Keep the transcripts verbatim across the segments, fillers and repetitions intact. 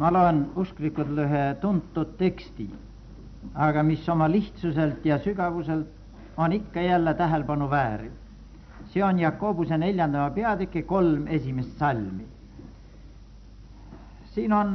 Ma loen usklikult ühe tuntud teksti, aga mis oma lihtsuselt ja sügavuselt on ikka jälle tähelepanu vääriv. See on Jakobuse neljandama peatüki kolm esimest salmi. Siin on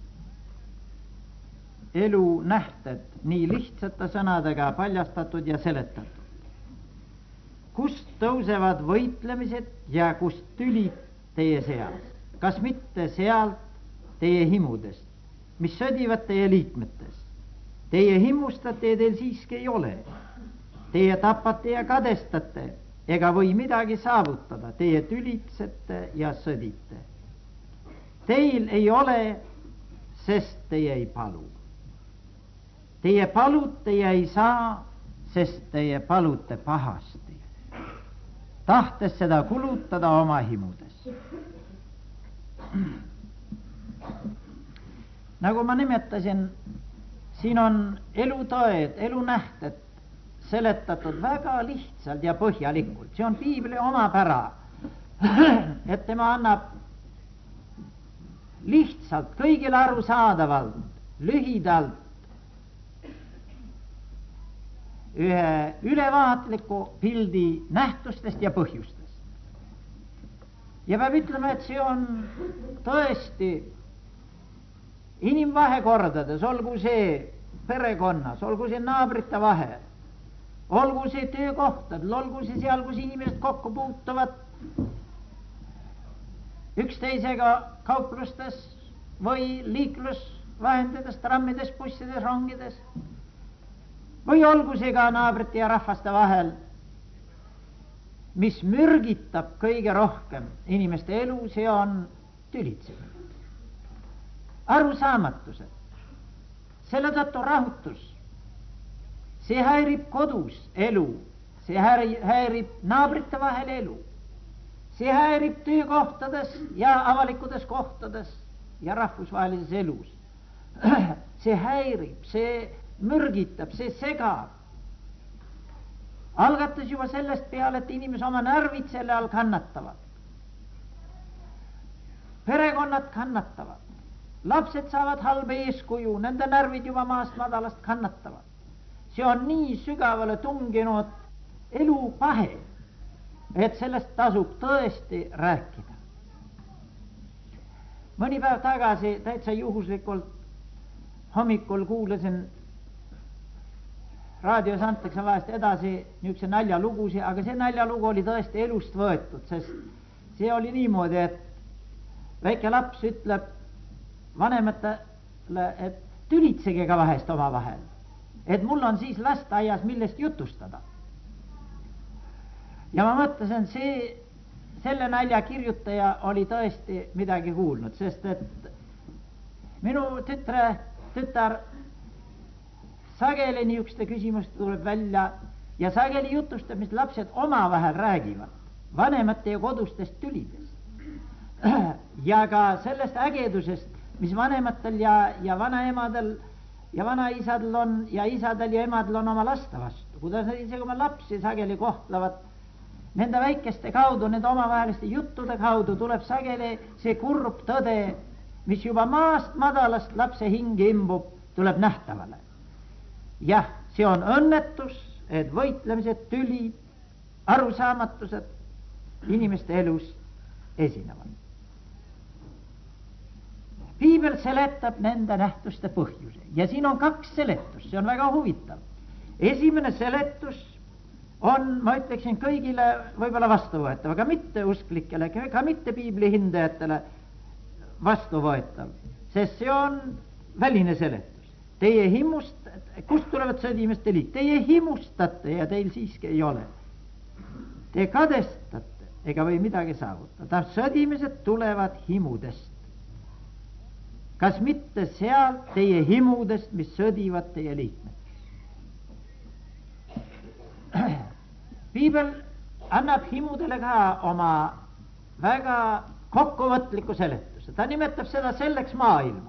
elu nähted nii lihtsate sõnadega paljastatud ja seletatud. Kust tõusevad võitlemised ja kust tülid teie seas? Kas mitte sealt teie himudest, mis sõdivad teie liikmetes? Teie himustate ja teil siiski ei ole. Teie tapate ja kadestate ega või midagi saavutada. Teie tülitsete ja sõdite. Teil ei ole, sest teie ei palu. Teie palute ja ei saa, sest teie palute pahasti, tahtes seda kulutada oma himudes. Nagu ma nimetasin, siin on elutõed, elunähted seletatud väga lihtsalt ja põhjalikult. See on piibli omapära, et tema annab lihtsalt, kõigile arusaadavalt, lühidalt ühe ülevaatliku pildi nähtustest ja põhjustest. Ja peab ütlema, et see on tõesti inimvahekordades, olgu see perekonnas, olgu see naabrite vahel, olgu see töökohtadel, olgu see seal, kus inimesed kokku puutuvad üksteisega kauplustes või liiklusvahendides, trammides, bussides, rongides, või olgu see ka naabrite ja rahvaste vahel, mis mürgitab kõige rohkem inimeste elu, see on tülitsemine, arusaamatused, selle tõttu rahutus. See häirib kodus elu, see häirib naabrite vahel elu, see häirib töökohtades ja avalikudes kohtades ja rahvusvahelises elus. See häirib, see mürgitab, see segab. Algates juba sellest peale, et inimese oma närvid selle all kannatavad. Perekonnad kannatavad. Lapsed saavad halba eeskuju, nende närvid juba maast madalast kannatavad. See on nii sügavale tunginud elupahe, et sellest tasub tõesti rääkida. Mõni päev tagasi täitsa juhuslikult hommikul kuulasin, raadios antakse vahest edasi niisuguse naljalugusi, aga see naljalugu oli tõesti elust võetud, sest see oli niimoodi, et väike laps ütleb vanematele, et tülitsege ka vahest oma vahel, et mul on siis lasteaias millest jutustada. Ja ma mõtlesin, see, selle nalja kirjutaja oli tõesti midagi kuulnud, sest et minu tütre, tütar sageli niisuguste küsimuste tuleb välja ja sageli jutustab, mis lapsed omavahel räägivad, vanemate ja kodustest tülidest. Ja ka sellest ägedusest, mis vanematel ja, ja vanaemadel ja vanaisadel on ja isadel ja emadel on oma laste vastu, kuidas nad isegi oma lapsi sageli kohtlevad. Nende väikeste kaudu, nende omavaheliste juttude kaudu tuleb sageli see kurb tõde, mis juba maast madalast lapse hinge imbub, tuleb nähtavale. Jah, see on õnnetus, et võitlemised, tülid, arusaamatused inimeste elus esinevad. Piibel seletab nende nähtuste põhjuse ja siin on kaks seletust, see on väga huvitav. Esimene seletus on, ma ütleksin, kõigile võib-olla vastuvõetav, aga mitte usklikele, ka mitte piibli hindajatele vastuvõetav, sest see on väline seletus. Teie himust, kust tulevad sõdimiste liik? Teie himustate ja teil siiski ei ole. Te kadestate ega või midagi saavutada. Sõdimised tulevad himudest. Kas mitte sealt teie himudest, mis sõdivad teie liikmed? Piibel annab himudele ka oma väga kokkuvõtliku seletuse. Ta nimetab seda selleks maailmaks.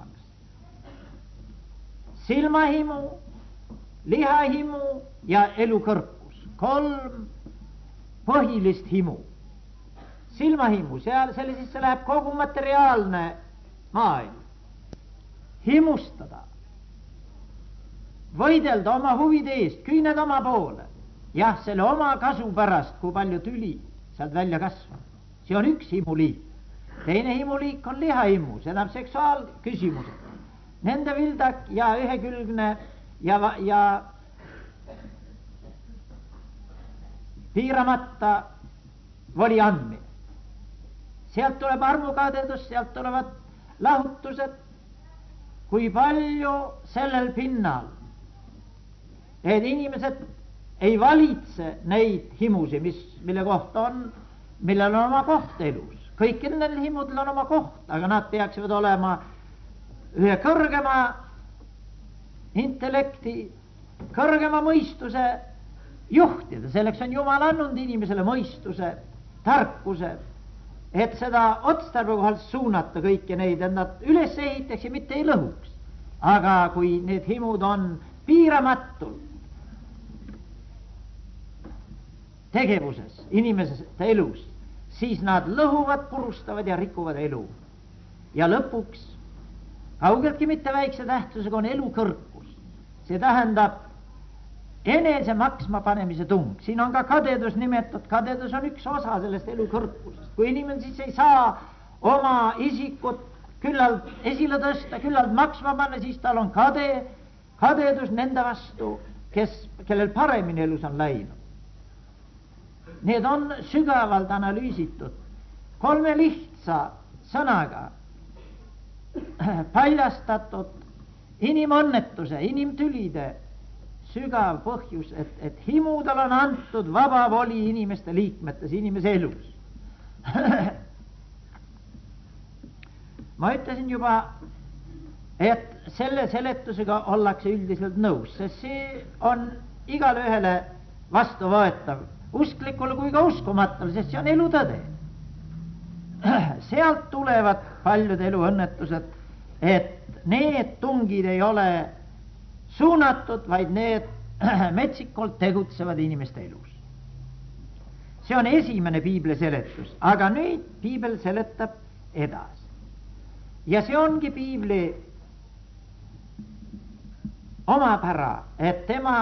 Silmahimu, lihahimu ja elukõrkus. Kolm põhilist himu. Silmahimu, seal selle sisse läheb kogu materiaalne maailm. himustada, võidelda oma huvide eest, küüned oma poole. Jah, selle oma kasu pärast, kui palju tüli sealt välja kasvab. See on üks himuliik. Teine himuliik on lihahimu, see tähendab seksuaalküsimused. Nende vildak ja ühekülgne ja, ja piiramata voli andmine. Sealt tuleb armukadedus, sealt tulevad lahutused, kui palju sellel pinnal, et inimesed ei valitse neid himusi, mis, mille kohta on, millel on oma koht elus. Kõikidel neil himudel on oma koht, aga nad peaksid olema ühe kõrgema intellekti, kõrgema mõistuse juhtida. Selleks on Jumal andnud inimesele mõistuse, tarkuse, et seda otstarbe kohalt suunata kõiki neid, et nad üles ehitaks ja mitte ei lõhuks. Aga kui need himud on piiramatul tegevuses, inimesest elus, siis nad lõhuvad, purustavad ja rikuvad elu. Ja lõpuks, kaugeltki mitte väikse tähtsusega on elu kõrgus. See tähendab enese maksma panemise tung. Siin on ka kadedus nimetatud, kadedus on üks osa sellest elu kõrgusest. Kui inimene siis ei saa oma isikut küllalt esile tõsta, küllalt maksma panna, siis tal on kade, kadedus nende vastu, kes, kellel paremini elus on läinud. Need on sügavalt analüüsitud kolme lihtsa sõnaga paljastatud inimõnnetuse, inimtülide sügav põhjus, et, et himudel on antud vaba voli inimeste liikmetes, inimese elus. Ma ütlesin juba, et selle seletusega ollakse üldiselt nõus, sest see on igale ühele vastuvõetav, usklikule kui ka uskumatule, sest see on elutõde. Sealt tulevad paljud eluõnnetused, et need tungid ei ole suunatud, vaid need metsikult tegutsevad inimeste elus. See on esimene piibli seletus, aga nüüd piibel seletab edasi. Ja see ongi piibli omapära, et tema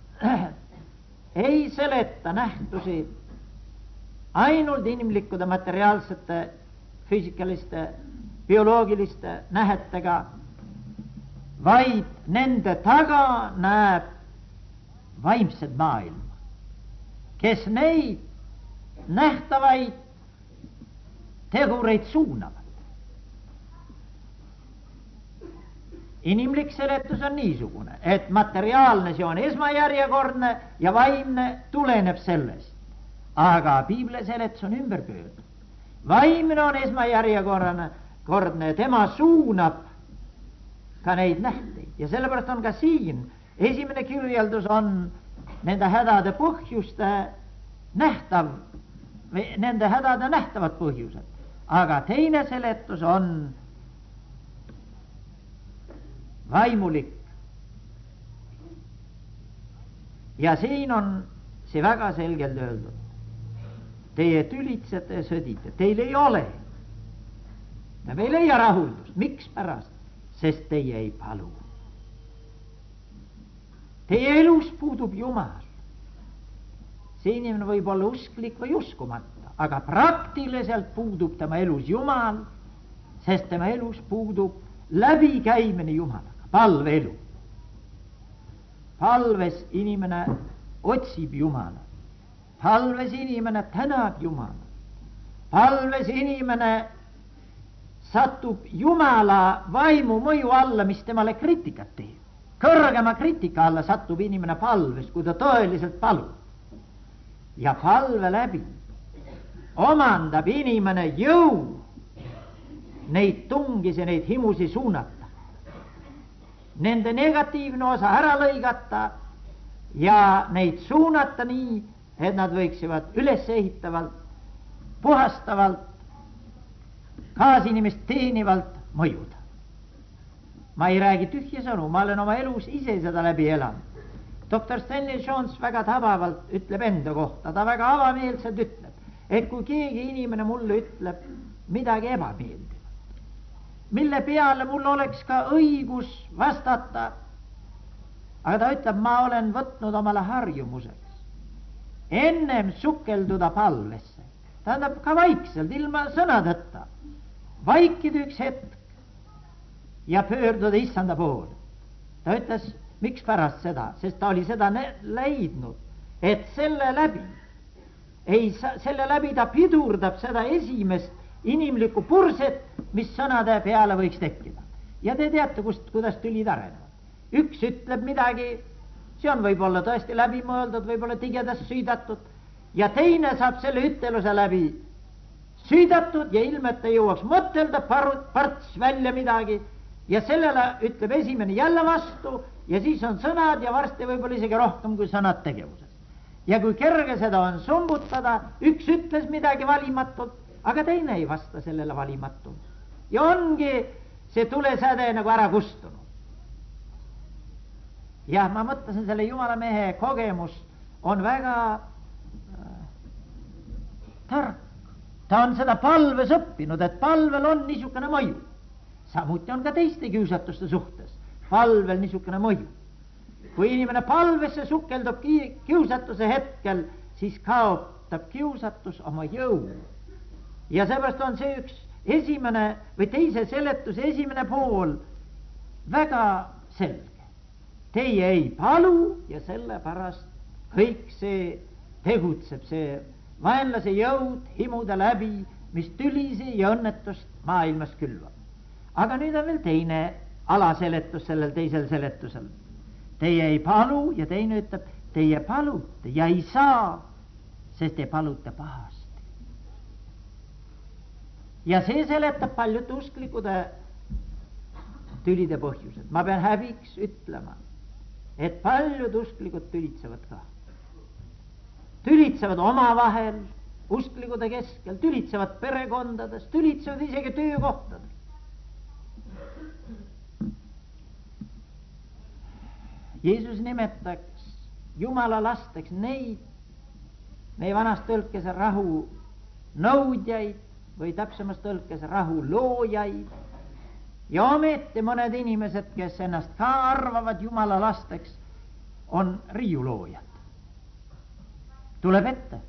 ei seleta nähtusi ainult inimlikkude materiaalsete, füüsikaliste, bioloogiliste nähetega, vaid nende taga näeb vaimsed maailma, kes neid nähtavaid tegureid suunavad. Inimlik seletus on niisugune, et materiaalne see on esmajärjekordne ja vaimne tuleneb sellest. Aga piibli seletus on ümber pöördunud. Vaimne on esmajärjekordne, kordne, tema suunab ka neid nähteid. Ja sellepärast on ka siin esimene kirjeldus on nende hädade põhjuste nähtav, nende hädade nähtavad põhjused. Aga teine seletus on vaimulik. Ja siin on see väga selgelt öeldud. Teie tülitsete ja sõdite, teil ei ole. Ja meil ei ole rahuldust. Miks pärast? Sest teie ei palu. Teie elus puudub Jumal. See inimene võib olla usklik või uskumata, aga praktiliselt puudub tema elus Jumal, sest tema elus puudub läbikäimine Jumalaga. Palveelu. Palves inimene otsib Jumala. Palves inimene tänab Jumala. Palves inimene satub Jumala vaimu mõju alla, mis temale kritikat teeb. Kõrgema kritika alla satub inimene palves, kui ta tõeliselt palub. Ja palve läbi omandab inimene jõu neid tungis ja neid himusi suunata. Nende negatiivne osa ära lõigata ja neid suunata nii, et nad võiksivad üles ehitavalt, puhastavalt, kaasinimest teenivalt mõjuda. Ma ei räägi tühja sõnu, ma olen oma elus ise seda läbi elanud. doktor Stanley Jones väga tabavalt ütleb enda kohta, ta väga avameelselt ütleb, et kui keegi inimene mulle ütleb midagi ebameeldivat, mille peale mul oleks ka õigus vastata. Aga ta ütleb, ma olen võtnud omale harjumuseks ennem sukelduda palvesse. Tähendab ka vaikselt, ilma sõnadeta. Vaikida üks hetk ja pöörduda issanda poole. Ta ütles, miks pärast seda, sest ta oli seda leidnud, et selle läbi, ei, selle läbi ta pidurdab seda esimest inimlikku purset, mis sõnade peale võiks tekkida. Ja te teate, kust, kuidas tülid arenevad. Üks ütleb midagi, see on võib-olla tõesti läbi mõeldud, võib-olla tigedast süüdatud, ja teine saab selle üteluse läbi süüdatud ja ilma, et ta jõuaks mõtelda parts välja midagi, ja sellele ütleb esimene jälle vastu, ja siis on sõnad ja varsti võib-olla isegi rohkem kui sõnad tegevuses. Ja kui kerge seda on sumbutada, üks ütles midagi valimatult, aga teine ei vasta sellele valimatult. Ja ongi see tulesäde nagu ära kustunud. Jah, ma mõtlesin, selle Jumala mehe kogemus on väga äh, tark. Ta on seda palves õppinud, et palvel on niisugune mõju. Samuti on ka teiste kiusatuste suhtes palvel niisugune mõju. Kui inimene palvesse sukeldub kiusatuse hetkel, siis kaotab kiusatus oma jõu. Ja seepärast on see üks esimene või teise seletuse esimene pool väga selge. Teie ei palu ja sellepärast kõik see tegutseb, see vaenlase jõud himude läbi, mis tülisi ja õnnetust maailmas külvab. Aga nüüd on veel teine alaseletus sellel teisel seletusel. Teie ei palu ja teine ütleb, teie palute ja ei saa, sest te palute pahasti. Ja see seletab paljud usklikude tülide põhjused. Ma pean häbiks ütlema, et paljud usklikud tülitsevad ka. Tülitsevad omavahel, usklikude keskel, tülitsevad perekondades, tülitsevad isegi töökohtades. Jeesus nimetaks Jumala lasteks neid, meie vanas tõlkes rahu nõudjaid või täpsemas tõlkes rahu loojaid. Ja ometi mõned inimesed, kes ennast ka arvavad Jumala lasteks, on riiuloojad. Tuleb ette.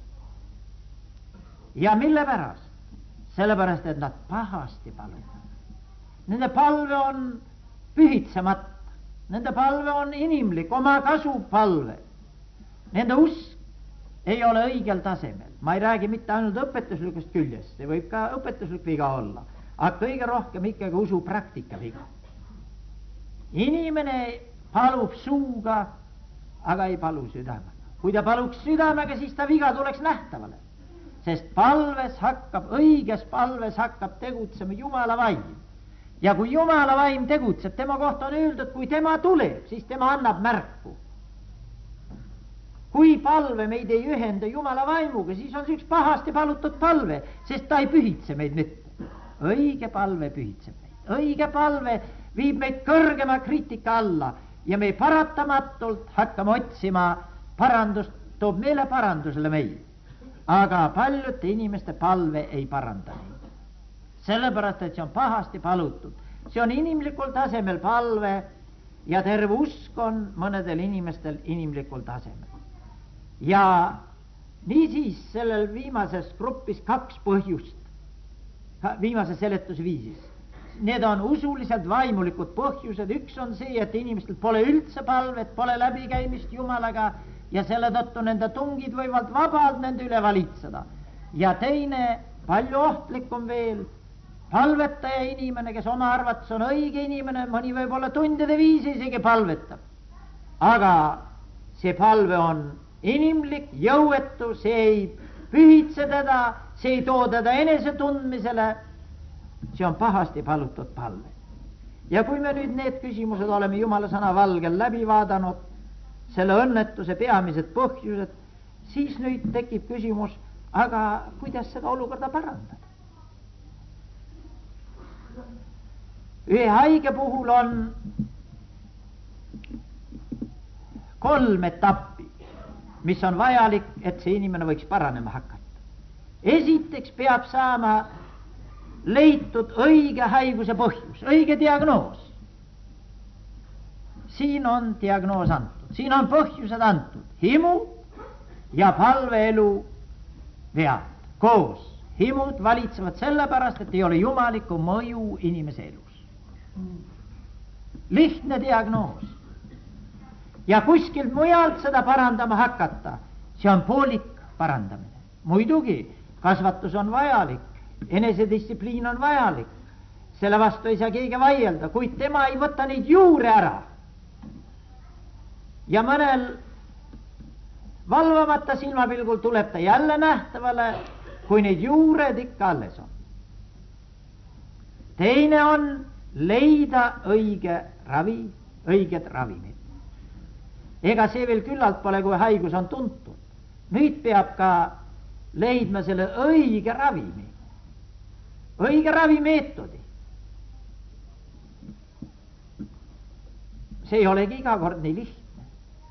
Ja mille pärast? Sellepärast, et nad pahasti paluvad. Nende palve on pühitsemata. Nende palve on inimlik, oma kasu palve. Nende usk ei ole õigel tasemel. Ma ei räägi mitte ainult õpetuslikust küljest, see võib ka õpetuslik viga olla, aga kõige rohkem ikkagi usu praktika viga. Inimene palub suuga, aga ei palu südamega. Kui ta paluks südamega, siis ta viga tuleks nähtavale, sest palves hakkab, õiges palves hakkab tegutsema Jumala vaim. Ja kui Jumala vaim tegutseb, tema kohta on öeldud, kui tema tuleb, siis tema annab märku. Kui palve meid ei ühenda Jumala vaimuga, siis on see üks pahasti palutud palve, sest ta ei pühitse meid mitte. Õige palve pühitseb meid. Õige palve viib meid kõrgema kriitika alla ja me paratamatult hakkame otsima parandust, toob meile parandusele meil. Aga paljude inimeste palve ei paranda meid. Sellepärast, et see on pahasti palutud. See on inimlikul tasemel palve ja terve usk on mõnedel inimestel inimlikul tasemel. Ja niisiis sellel viimases grupis kaks põhjust, viimase seletusviisis. Need on usuliselt vaimulikud põhjused. Üks on see, et inimestel pole üldse palvet, pole läbikäimist Jumalaga ja selle tõttu nende tungid võivad vabalt nende üle valitseda. Ja teine, palju ohtlikum veel, palvetaja inimene, kes oma arvates on õige inimene, mõni võib-olla tundide viisi isegi palvetab. Aga see palve on inimlik, jõuetu, see ei pühitse teda, see ei too teda enesetundmisele, see on pahasti palutud palve. Ja kui me nüüd need küsimused oleme Jumala sõna valgel läbi vaadanud, selle õnnetuse peamised põhjused, siis nüüd tekib küsimus, aga kuidas seda olukorda parandada? Ühe haige puhul on kolm etappi, mis on vajalik, et see inimene võiks paranema hakata. Esiteks peab saama leitud õige haiguse põhjus, õige diagnoos. Siin on diagnoos antud, siin on põhjused antud, himud ja palveelu vead koos. Himud valitsevad sellepärast, et ei ole jumalikku mõju inimese elus. Lihtne diagnoos. Ja kuskilt mujalt seda parandama hakata, see on poolik parandamine. Muidugi, kasvatus on vajalik, enesedistsipliin on vajalik, selle vastu ei saa keegi vaielda, kuid tema ei võta neid juure ära. Ja mõnel valvamata silmapilgul tuleb ta jälle nähtavale, kui neid juured ikka alles on. Teine on leida õige ravi, õiged ravimid. Ega see veel küllalt pole, kui haigus on tuntud. Nüüd peab ka leidma selle õige ravimi, õige ravimeetodi. See ei olegi iga kord nii lihtne.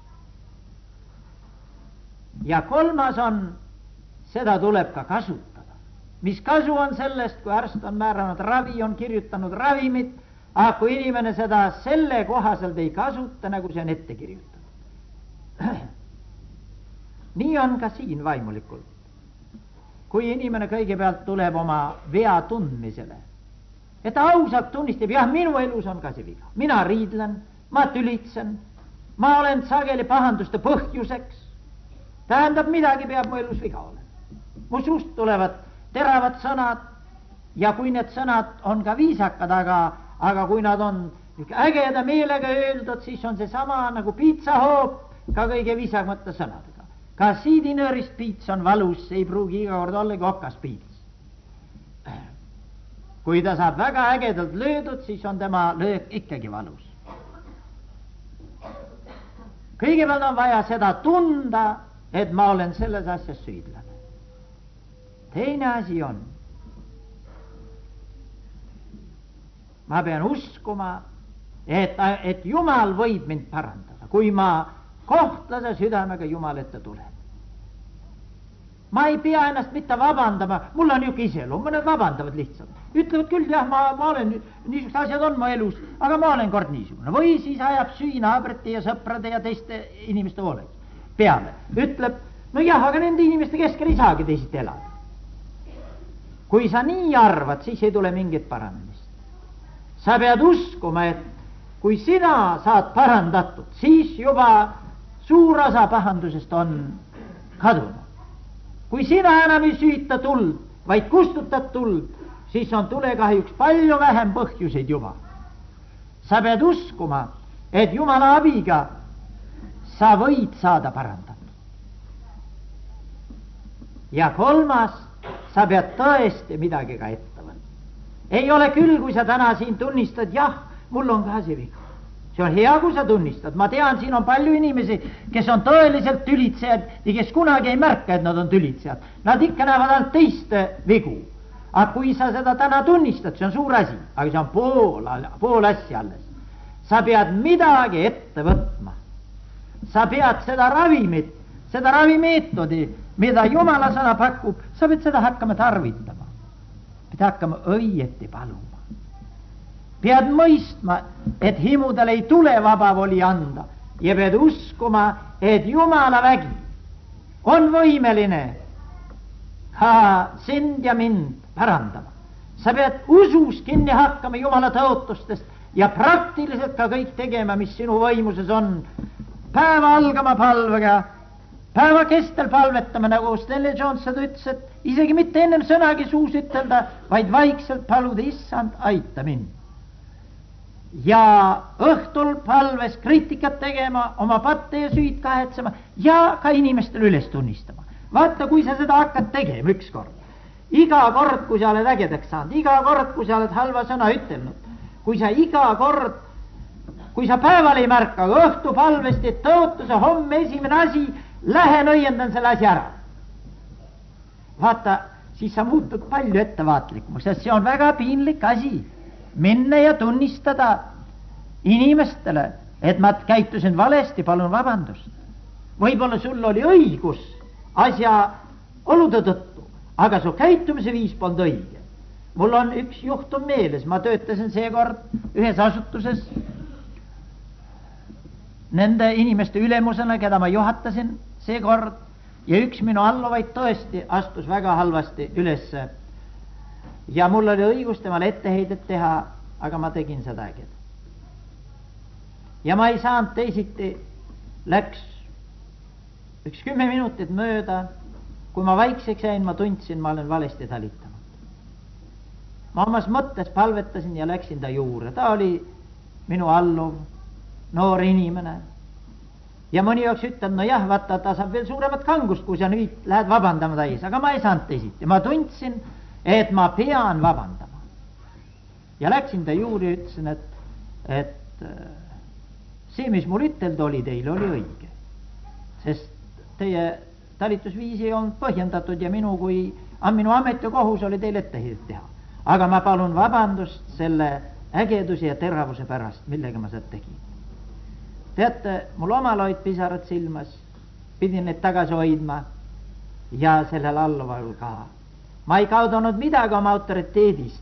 Ja kolmas on, seda tuleb ka kasutada. Mis kasu on sellest, kui arst on määranud ravi, on kirjutanud ravimit, aga kui inimene seda selle kohaselt ei kasuta, nagu see on ette kirjutatud. Nii on ka siin vaimulikult. Kui inimene kõigepealt tuleb oma vea tundmisele, et ta ausalt tunnistab, jah, minu elus on ka see viga. Mina riidlen, ma tülitsen, ma olen sageli pahanduste põhjuseks. Tähendab, midagi peab mu elus viga olema. Mu suust tulevad teravad sõnad ja kui need sõnad on ka viisakad, aga, aga kui nad on ägeda meelega öeldud, siis on see sama nagu piitsahoop ka kõige viisakamate sõnadega. Ka siidinöörist piits on valus, ei pruugi iga kord ollegi okas piits. Kui ta saab väga ägedalt löödud, siis on tema löök ikkagi valus. Kõigepealt on vaja seda tunda, et ma olen selles asjas süüdlane. Teine asi on, ma pean uskuma, et, et Jumal võib mind parandada, kui ma kohtlase südamega Jumal ette tuleb. Ma ei pea ennast mitte vabandama, mul on ju iseloom, mõned vabandavad lihtsalt. Ütlevad küll, jah, ma, ma olen, niisugused asjad on mu elus, aga ma olen kord niisugune. Või siis ajab süü naabrite ja sõprade ja teiste inimeste hooles peale. Ütleb, no jah, aga nende inimeste keskel ei saagi teised elada. Kui sa nii arvad, siis ei tule mingit paranemist. Sa pead uskuma, et kui sina saad parandatud, siis juba suur osa pahandusest on kadunud. Kui sina enam ei süüta tuld, vaid kustutad tuld, siis on tulekahjuks palju vähem põhjuseid juba. Sa pead uskuma, et Jumala abiga sa võid saada parandatud. Ja kolmas, sa pead tõesti midagi ka ette võtma. Ei ole küll, kui sa täna siin tunnistad, jah, mul on ka see viga. See on hea, kui sa tunnistad. Ma tean, siin on palju inimesi, kes on tõeliselt tülitsejad ja kes kunagi ei märka, et nad on tülitsejad. Nad ikka näevad ainult teiste vigu. Aga kui sa seda täna tunnistad, see on suur asi, aga see on pool, pool asja alles. Sa pead midagi ette võtma. Sa pead seda ravimit, seda ravimeetodi, mida Jumala sõna pakub, sa pead seda hakkama tarvitama. Pead hakkama õieti paluma. Pead mõistma, et himudel ei tule vabavoli anda ja pead uskuma, et Jumala vägi on võimeline ka sind ja mind parandama. Sa pead usus kinni hakkama Jumala tõotustest ja praktiliselt ka kõik tegema, mis sinu võimuses on. Päeva algama palvega, päeva kestel palvetama, nagu Stanley Johnson ütles, et isegi mitte ennem sõnagi suus ütelda, vaid vaikselt paluda, issand, aita mind. Ja õhtul palves kriitikat tegema, oma patte ja süüd kahetsema ja ka inimestele üles tunnistama. Vaata, kui sa seda hakkad tegema ükskord, iga kord, kui sa oled ägedaks saanud, iga kord, kui sa oled halva sõna ütelnud, kui sa iga kord, kui sa päeval ei märka, õhtu palvesti, et tõotuse homme esimene asi, lähen õiendan selle asi ära. Vaata, siis sa muutud palju ettevaatlikumaks, sest see on väga piinlik asi. Minna ja tunnistada inimestele, et ma käitusin valesti, palun vabandust. Võib-olla sul oli õigus asja olude tõttu, aga su käitumise viis polnud õige. mul on üks juhtum meeles, ma töötasin seekord ühes asutuses nende inimeste ülemusena, keda ma juhatasin seekord, ja üks minu alluvaid tõesti astus väga halvasti ülesse. Ja mul oli õigus temale etteheidet teha, aga ma tegin seda ägeda. Ja ma ei saanud teisiti, läks üks kümme minutit mööda, kui ma vaikseks jäin, ma tundsin, ma olen valesti talitanud. Ma omas mõttes palvetasin ja läksin ta juurde. Ta oli minu alluv, noor inimene. Ja mõni jaoks ütleb, no jah, vaata, ta saab veel suuremat kangust, kui sa nüüd lähed vabandama täis. Aga ma ei saanud teisiti. Ma tundsin, et ma pean vabandama. Ja läksin ta juurde ja ütlesin, et, et see, mis mul ütelda oli teile, oli õige. Sest teie talitusviisi on põhjendatud ja minu, kui minu amet ja kohus oli teile etteheidet teha. Aga ma palun vabandust selle ägeduse ja teravuse pärast, millega ma seda tegin. Teate, mul omal olid pisarad silmas, pidin neid tagasi hoidma ja sellel alluval ka. Ma ei kaudanud midagi oma autoriteedist.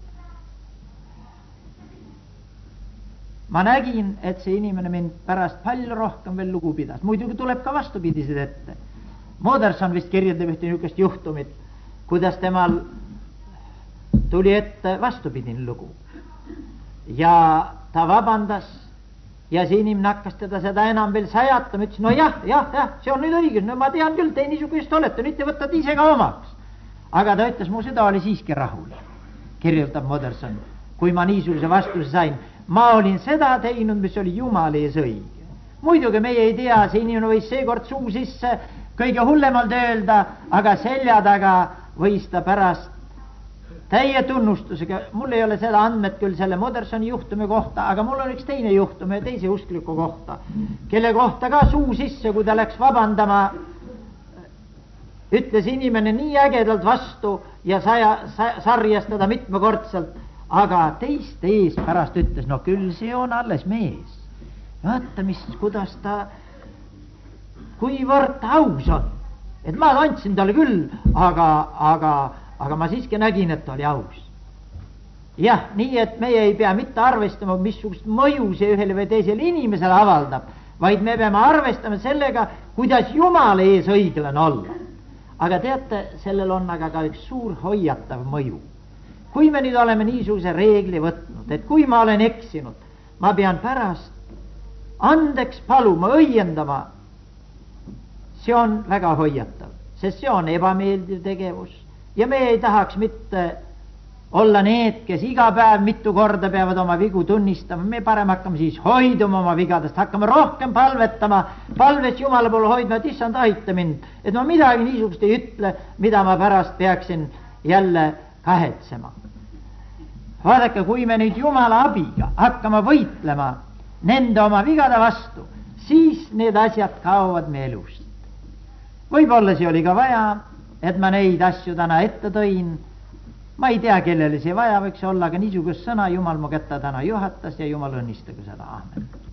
Ma nägin, et see inimene mind pärast palju rohkem veel lugu pidas. Muidugi tuleb ka vastupidised ette. Moderson vist kirjeldab ühte niisugust juhtumit, kuidas temal tuli ette vastupidine lugu. Ja ta vabandas ja see inimene hakkas teda seda enam veel sajatama, ütles, no jah, jah, jah, see on nüüd õigus, no ma tean küll, te niisugust olete, nüüd te võtate ise ka omaks. Aga ta ütles, mu süda oli siiski rahul, kirjeldab Moderson, kui ma niisuguse vastuse sain. Ma olin seda teinud, mis oli Jumala ees õige. Muidugi meie ei tea, see inimene võis seekord suu sisse kõige hullemalt öelda, aga selja taga võis ta pärast täie tunnustusega, mul ei ole seda andmet küll selle Modersoni juhtumi kohta, aga mul on üks teine juhtum ja teise uskliku kohta, kelle kohta ka suu sisse, kui ta läks vabandama, ütles inimene nii ägedalt vastu ja saja, sa, sarjas teda mitmekordselt, aga teiste ees pärast ütles, no küll see on alles mees. Vaata, mis, kuidas ta, kuivõrd aus on. Et ma andsin talle küll, aga, aga, aga ma siiski nägin, et ta oli aus. Jah, nii et meie ei pea mitte arvestama, missugust mõju see ühele või teisele inimesele avaldab, vaid me peame arvestama sellega, kuidas Jumala ees õiglane olla. Aga teate, sellel on aga ka üks suur hoiatav mõju. Kui me nüüd oleme niisuguse reegli võtnud, et kui ma olen eksinud, ma pean pärast andeks paluma, õiendama, see on väga hoiatav, sest see on ebameeldiv tegevus ja me ei tahaks mitte olla need, kes iga päev mitu korda peavad oma vigu tunnistama. Me parem hakkame siis hoiduma oma vigadest, hakkame rohkem palvetama, palves Jumala poole hoidma, et issand, aita mind, et ma midagi niisugust ei ütle, mida ma pärast peaksin jälle kahetsema. Vaadake, kui me nüüd Jumala abiga hakkame võitlema nende oma vigade vastu, siis need asjad kaovad me elust. Võib-olla see oli ka vaja, et ma neid asju täna ette tõin. Ma ei tea, kellele see vaja võiks olla, aga niisugust sõna Jumal mu kätte täna juhatas ja Jumal õnnistagu seda. Aamen.